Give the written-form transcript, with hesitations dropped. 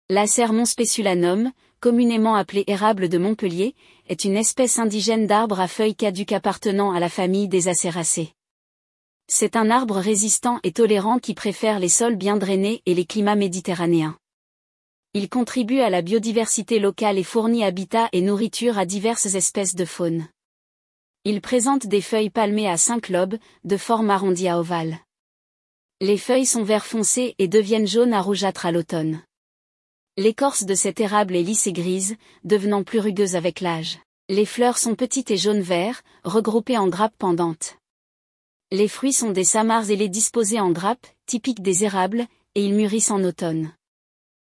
L'acermon spéculanum, communément appelé érable de Montpellier, est une espèce indigène d'arbre à feuilles caduques appartenant à la famille des Aceracées. C'est un arbre résistant et tolérant qui préfère les sols bien drainés et les climats méditerranéens. Il contribue à la biodiversité locale et fournit habitat et nourriture à diverses espèces de faune. Il présente des feuilles palmées à 5 lobes, de forme arrondie à ovale. Les feuilles sont vert foncé et deviennent jaunes à rougeâtres à l'automne. L'écorce de cet érable est lisse et grise, devenant plus rugueuse avec l'âge. Les fleurs sont petites et jaune-vert, regroupées en grappes pendantes. Les fruits sont des samars ailés disposés en grappes, typiques des érables, et ils mûrissent en automne.